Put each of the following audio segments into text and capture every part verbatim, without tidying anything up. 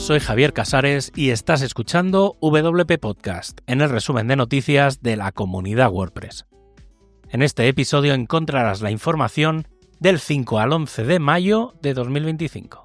Soy Javier Casares y estás escuchando W P Podcast, en el resumen de noticias de la comunidad WordPress. En este episodio encontrarás la información del cinco al once de mayo de dos mil veinticinco.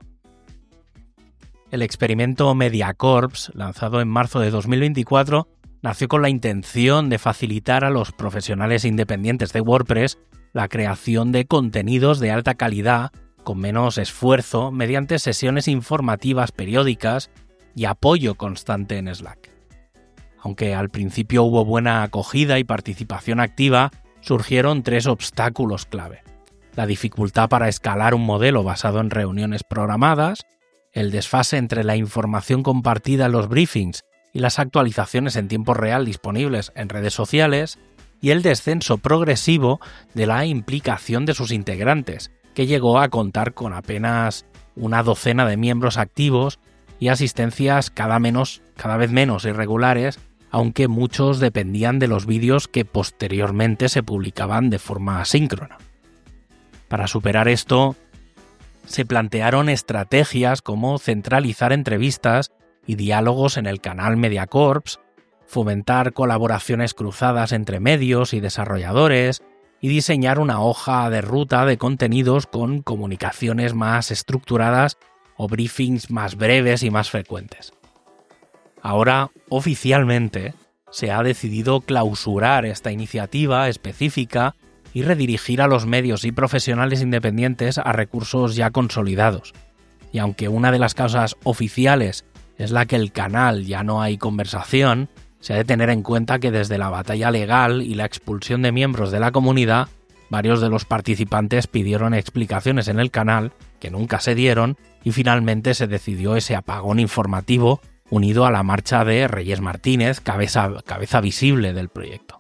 El experimento MediaCorps, lanzado en marzo de dos mil veinticuatro, nació con la intención de facilitar a los profesionales independientes de WordPress la creación de contenidos de alta calidad con menos esfuerzo mediante sesiones informativas periódicas y apoyo constante en Slack. Aunque al principio hubo buena acogida y participación activa, surgieron tres obstáculos clave: la dificultad para escalar un modelo basado en reuniones programadas, el desfase entre la información compartida en los briefings y las actualizaciones en tiempo real disponibles en redes sociales, y el descenso progresivo de la implicación de sus integrantes, que llegó a contar con apenas una docena de miembros activos y asistencias cada, menos, cada vez menos irregulares, aunque muchos dependían de los vídeos que posteriormente se publicaban de forma asíncrona. Para superar esto, se plantearon estrategias como centralizar entrevistas y diálogos en el canal MediaCorps, fomentar colaboraciones cruzadas entre medios y desarrolladores, y diseñar una hoja de ruta de contenidos con comunicaciones más estructuradas o briefings más breves y más frecuentes. Ahora, oficialmente, se ha decidido clausurar esta iniciativa específica y redirigir a los medios y profesionales independientes a recursos ya consolidados. Y aunque una de las causas oficiales es la que el canal ya no hay conversación, se ha de tener en cuenta que desde la batalla legal y la expulsión de miembros de la comunidad, varios de los participantes pidieron explicaciones en el canal, que nunca se dieron, y finalmente se decidió ese apagón informativo unido a la marcha de Reyes Martínez, cabeza, cabeza visible del proyecto.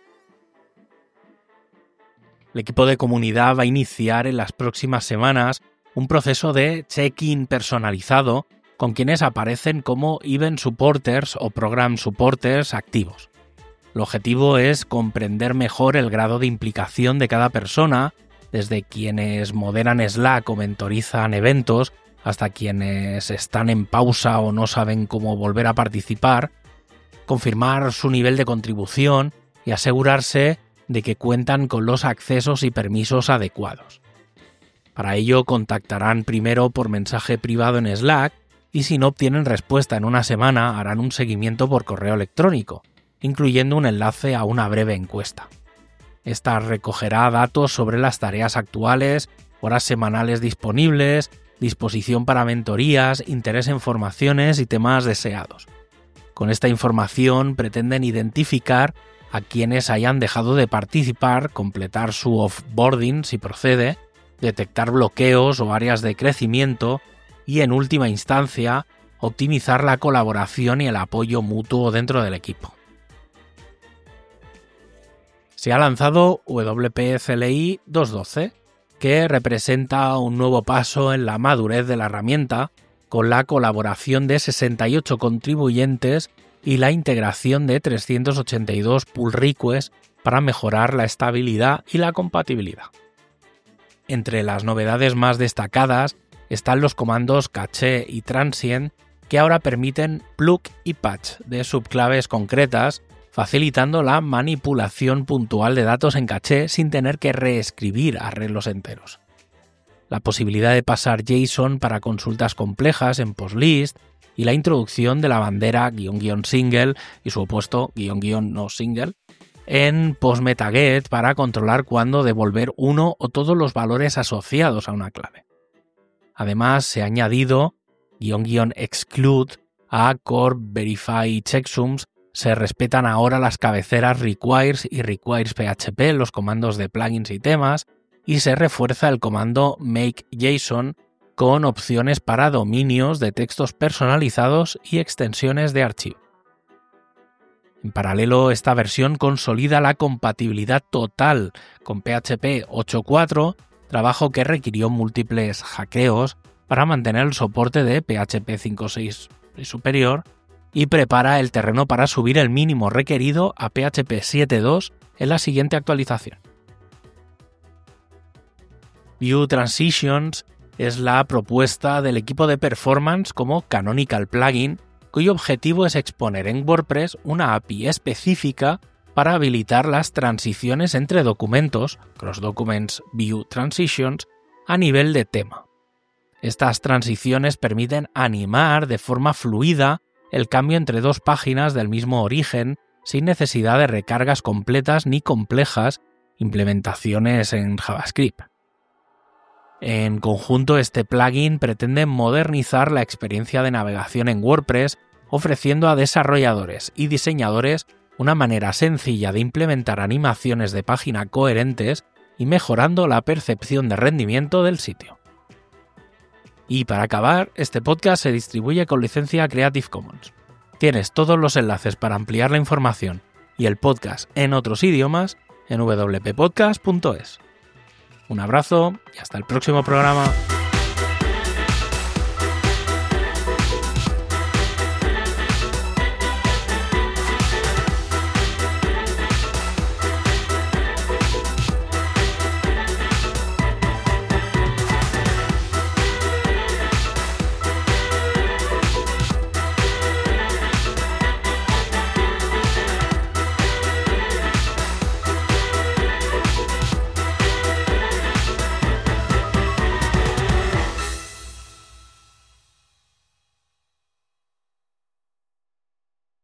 El equipo de comunidad va a iniciar en las próximas semanas un proceso de check-in personalizado con quienes aparecen como Event Supporters o Program Supporters activos. El objetivo es comprender mejor el grado de implicación de cada persona, desde quienes moderan Slack o mentorizan eventos, hasta quienes están en pausa o no saben cómo volver a participar, confirmar su nivel de contribución y asegurarse de que cuentan con los accesos y permisos adecuados. Para ello contactarán primero por mensaje privado en Slack, y si no obtienen respuesta en una semana harán un seguimiento por correo electrónico, incluyendo un enlace a una breve encuesta. Esta recogerá datos sobre las tareas actuales, horas semanales disponibles, disposición para mentorías, interés en formaciones y temas deseados. Con esta información pretenden identificar a quienes hayan dejado de participar, completar su offboarding si procede, detectar bloqueos o áreas de crecimiento, y en última instancia, optimizar la colaboración y el apoyo mutuo dentro del equipo. Se ha lanzado W P C L I dos punto doce, que representa un nuevo paso en la madurez de la herramienta, con la colaboración de sesenta y ocho contribuyentes y la integración de trescientos ochenta y dos pull requests para mejorar la estabilidad y la compatibilidad. Entre las novedades más destacadas están los comandos caché y transient, que ahora permiten plug y patch de subclaves concretas, facilitando la manipulación puntual de datos en caché sin tener que reescribir arreglos enteros. La posibilidad de pasar JSON para consultas complejas en PostList y la introducción de la bandera guión guión single y su opuesto guión guión no single en PostMetaGet para controlar cuándo devolver uno o todos los valores asociados a una clave. Además, se ha añadido guión guión exclude a Core Verify y Checksums. Se respetan ahora las cabeceras requires y requires P H P en los comandos de plugins y temas, y se refuerza el comando makeJSON con opciones para dominios de textos personalizados y extensiones de archivo. En paralelo, esta versión consolida la compatibilidad total con P H P ocho punto cuatro, trabajo que requirió múltiples hackeos para mantener el soporte de P H P cinco punto seis y superior, y prepara el terreno para subir el mínimo requerido a P H P siete punto dos en la siguiente actualización. Vue Transitions es la propuesta del equipo de performance como Canonical Plugin, cuyo objetivo es exponer en WordPress una A P I específica para habilitar las transiciones entre documentos, Cross Documents View Transitions, a nivel de tema. Estas transiciones permiten animar de forma fluida el cambio entre dos páginas del mismo origen sin necesidad de recargas completas ni complejas implementaciones en JavaScript. En conjunto, este plugin pretende modernizar la experiencia de navegación en WordPress, ofreciendo a desarrolladores y diseñadores una manera sencilla de implementar animaciones de página coherentes y mejorando la percepción de rendimiento del sitio. Y para acabar, este podcast se distribuye con licencia Creative Commons. Tienes todos los enlaces para ampliar la información y el podcast en otros idiomas en w p podcast punto es. Un abrazo y hasta el próximo programa.